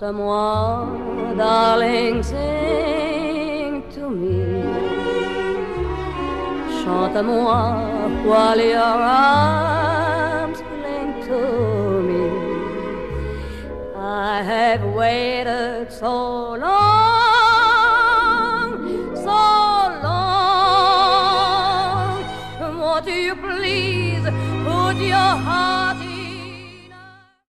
Chante-moi, darling, sing to me. Chante-moi while your arms cling to me. I have waited so long, so long. Won't you please put your heart